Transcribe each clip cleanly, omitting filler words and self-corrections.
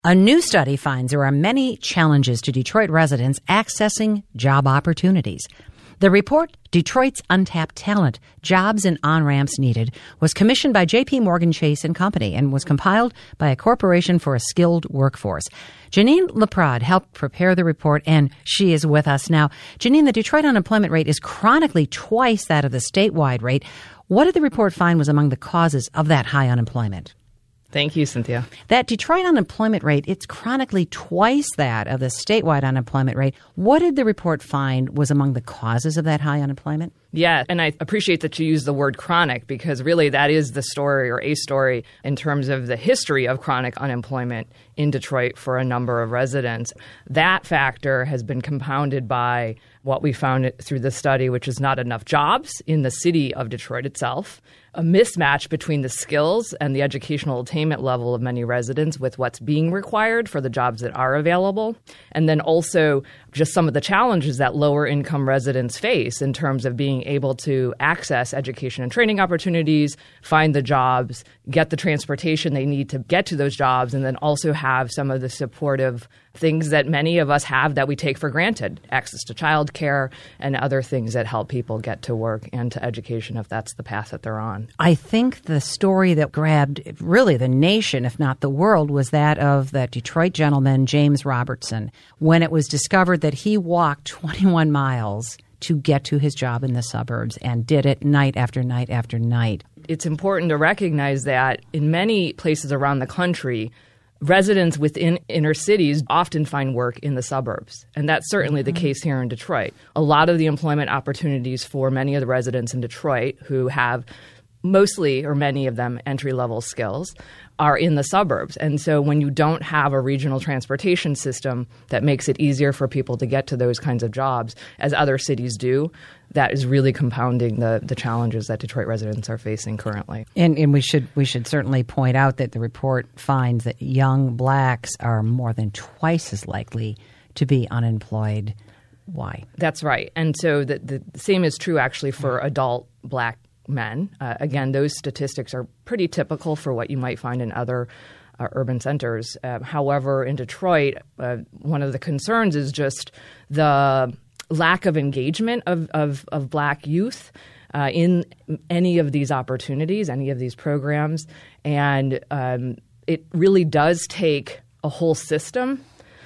A new study finds there are many challenges to Detroit residents accessing job opportunities. The report, Detroit's Untapped Talent, Jobs and On-Ramps Needed, was commissioned by J.P. Morgan Chase & Company and was compiled by a corporation for a skilled workforce. Janine Laprade helped prepare the report, and she is with us now. Janine, the Detroit unemployment rate is chronically twice that of the statewide rate. What did the report find was among the causes of that high unemployment? Thank you, Cynthia. That Detroit unemployment rate, it's chronically twice that of the statewide unemployment rate. What did the report find was among the causes of that high unemployment? Yeah, and I appreciate that you use the word chronic because really that is the story or a story in terms of the history of chronic unemployment in Detroit for a number of residents. That factor has been compounded by what we found through the study, which is not enough jobs in the city of Detroit itself, a mismatch between the skills and the educational attainment level of many residents with what's being required for the jobs that are available, and then also just some of the challenges that lower income residents face in terms of being able to access education and training opportunities, find the jobs, get the transportation they need to get to those jobs, and then also have some of the supportive things that many of us have that we take for granted, access to child care and other things that help people get to work and to education if that's the path that they're on. I think the story that grabbed really the nation, if not the world, was that of that Detroit gentleman, James Robertson, when it was discovered that he walked 21 miles to get to his job in the suburbs and did it night after night after night. It's important to recognize that in many places around the country, residents within inner cities often find work in the suburbs. And that's certainly the case here in Detroit. A lot of the employment opportunities for many of the residents in Detroit who have mostly or many of them entry-level skills are in the suburbs. And so when you don't have a regional transportation system that makes it easier for people to get to those kinds of jobs, as other cities do, that is really compounding the challenges that Detroit residents are facing currently. And we should certainly point out that the report finds that young blacks are more than twice as likely to be unemployed. Why? That's right. And so the same is true actually for adult black men. Again, those statistics are pretty typical for what you might find in other urban centers. However, in Detroit, one of the concerns is just the lack of engagement of black youth in any of these opportunities, any of these programs. And it really does take a whole system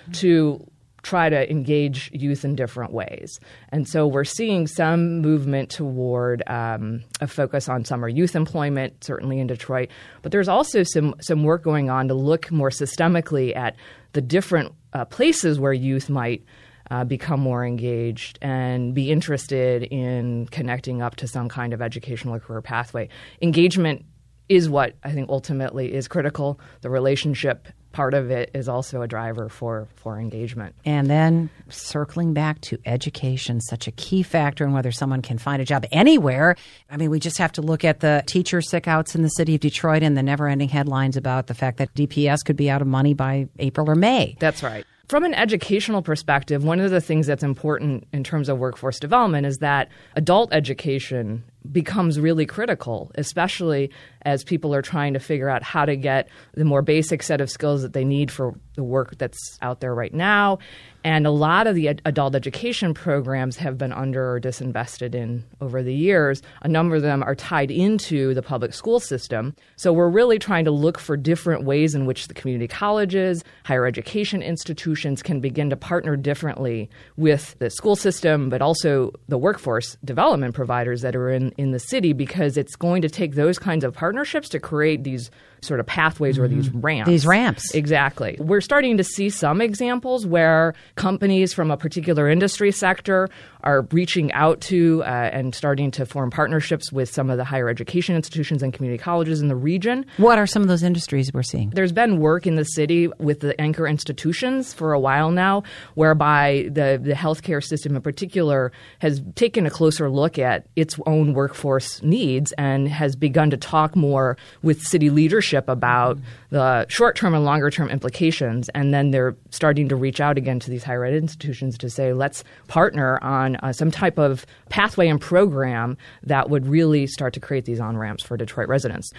to try to engage youth in different ways. And so we're seeing some movement toward a focus on summer youth employment, certainly in Detroit. But there's also some work going on to look more systemically at the different places where youth might become more engaged and be interested in connecting up to some kind of educational or career pathway. Engagement is what I think ultimately is critical. The relationship part of it is also a driver for engagement. And then circling back to education, such a key factor in whether someone can find a job anywhere. I mean, we just have to look at the teacher sick-outs in the city of Detroit and the never-ending headlines about the fact that DPS could be out of money by April or May. That's right. From an educational perspective, one of the things that's important in terms of workforce development is that adult education becomes really critical, especially as people are trying to figure out how to get the more basic set of skills that they need for the work that's out there right now. And a lot of the adult education programs have been under or disinvested in over the years. A number of them are tied into the public school system. So we're really trying to look for different ways in which the community colleges, higher education institutions can begin to partner differently with the school system, but also the workforce development providers that are in the city, because it's going to take those kinds of partnerships to create these sort of pathways or these ramps. These ramps. Exactly. We're starting to see some examples where companies from a particular industry sector are reaching out to and starting to form partnerships with some of the higher education institutions and community colleges in the region. What are some of those industries we're seeing? There's been work in the city with the anchor institutions for a while now, whereby the healthcare system in particular has taken a closer look at its own workforce needs and has begun to talk more with city leadership about the short-term and longer-term implications. And then they're starting to reach out again to these higher ed institutions to say, let's partner on some type of pathway and program that would really start to create these on-ramps for Detroit residents.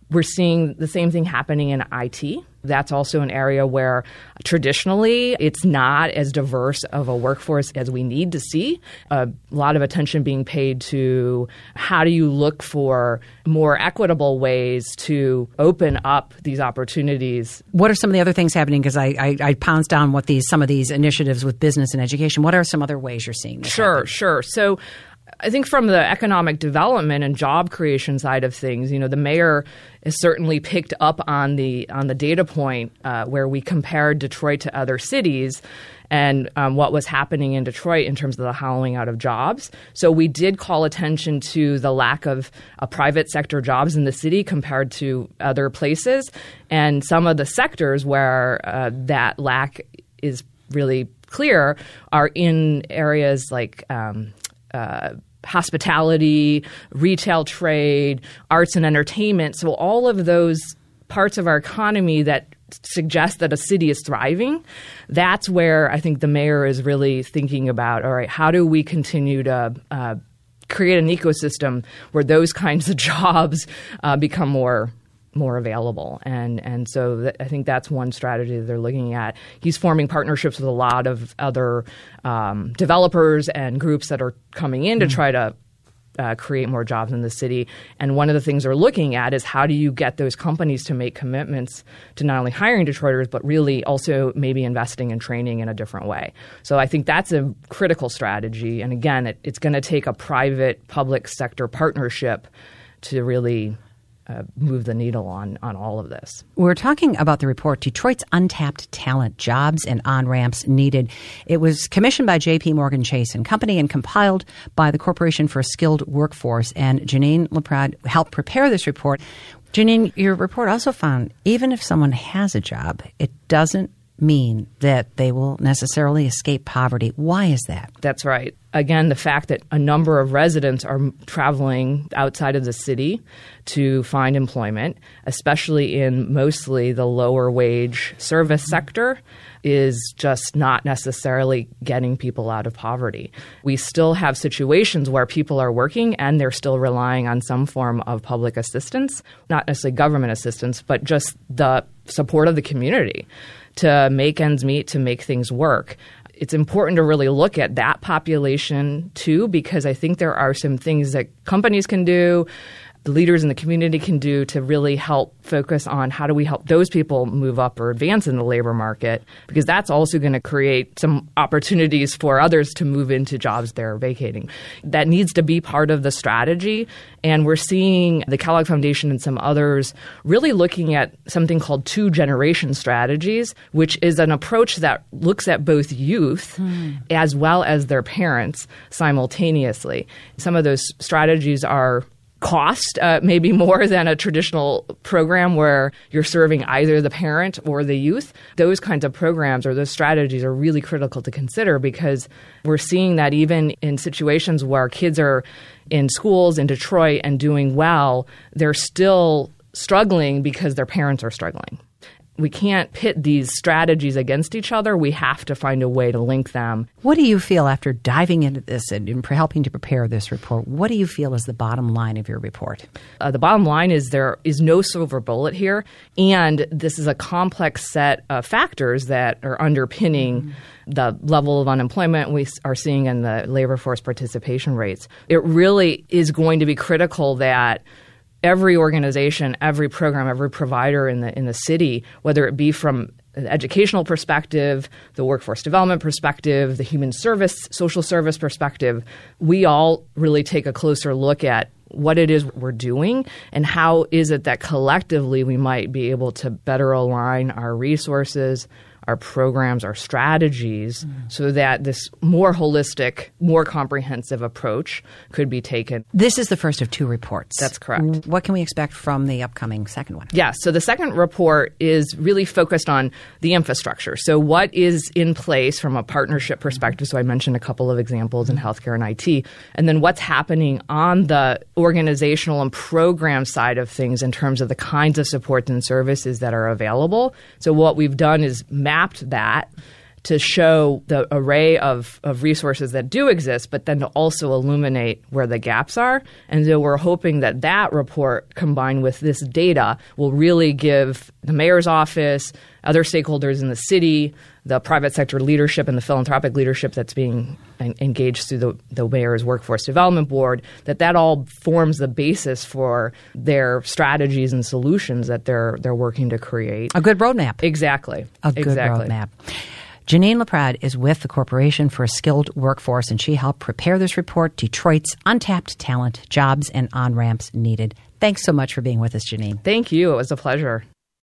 We're seeing the same thing happening in IT. That's also an area where traditionally it's not as diverse of a workforce as we need to see. A lot of attention being paid to how do you look for more equitable ways to open up these opportunities. What are some of the other things happening? Because I pounced on what some of these initiatives with business and education. What are some other ways you're seeing this happen? Sure. So I think from the economic development and job creation side of things, the mayor has certainly picked up on the data point where we compared Detroit to other cities and what was happening in Detroit in terms of the hollowing out of jobs. So we did call attention to the lack of private sector jobs in the city compared to other places, and some of the sectors where that lack is really clear are in areas like hospitality, retail trade, arts and entertainment. So all of those parts of our economy that suggest that a city is thriving, that's where I think the mayor is really thinking about, all right, how do we continue to create an ecosystem where those kinds of jobs become more available. And so I think that's one strategy that they're looking at. He's forming partnerships with a lot of other developers and groups that are coming in to try to create more jobs in the city. And one of the things they're looking at is how do you get those companies to make commitments to not only hiring Detroiters, but really also maybe investing in training in a different way. So I think that's a critical strategy. And again, it's going to take a private-public sector partnership to really move the needle on all of this. We're talking about the report, Detroit's Untapped Talent, Jobs and On-Ramps Needed. It was commissioned by J.P. Morgan Chase & Company and compiled by the Corporation for a Skilled Workforce. And Janine LaPrade helped prepare this report. Janine, your report also found even if someone has a job, it doesn't mean that they will necessarily escape poverty. Why is that? That's right. Again, the fact that a number of residents are traveling outside of the city to find employment, especially in mostly the lower wage service sector, is just not necessarily getting people out of poverty. We still have situations where people are working and they're still relying on some form of public assistance, not necessarily government assistance, but just the support of the community to make ends meet, to make things work. It's important to really look at that population too, because I think there are some things that companies can do, the leaders in the community can do to really help focus on how do we help those people move up or advance in the labor market, because that's also going to create some opportunities for others to move into jobs they're vacating. That needs to be part of the strategy. And we're seeing the Kellogg Foundation and some others really looking at something called two-generation strategies, which is an approach that looks at both youth as well as their parents simultaneously. Some of those strategies are cost maybe more than a traditional program where you're serving either the parent or the youth. Those kinds of programs or those strategies are really critical to consider, because we're seeing that even in situations where kids are in schools in Detroit and doing well, they're still struggling because their parents are struggling. We can't pit these strategies against each other. We have to find a way to link them. What do you feel after diving into this and helping to prepare this report? What do you feel is the bottom line of your report? The bottom line is there is no silver bullet here, and this is a complex set of factors that are underpinning the level of unemployment we are seeing and the labor force participation rates. It really is going to be critical that every organization, every program, every provider in the city, whether it be from the educational perspective, the workforce development perspective, the human service, social service perspective, we all really take a closer look at what it is we're doing and how is it that collectively we might be able to better align our resources, our programs, our strategies, so that this more holistic, more comprehensive approach could be taken. This is the first of two reports. That's correct. What can we expect from the upcoming second one? Yeah, so the second report is really focused on the infrastructure. So what is in place from a partnership perspective? So I mentioned a couple of examples in healthcare and IT. And then what's happening on the organizational and program side of things in terms of the kinds of supports and services that are available. So what we've done is mapped that to show the array of resources that do exist, but then to also illuminate where the gaps are. And so we're hoping that that report, combined with this data, will really give the mayor's office, other stakeholders in the city, the private sector leadership and the philanthropic leadership that's being engaged through the mayor's workforce development board, that all forms the basis for their strategies and solutions that they're working to create. A good roadmap. Exactly. A good roadmap. Janine LaPrade is with the Corporation for a Skilled Workforce, and she helped prepare this report, Detroit's Untapped Talent, Jobs, and On-Ramps Needed. Thanks so much for being with us, Janine. Thank you. It was a pleasure.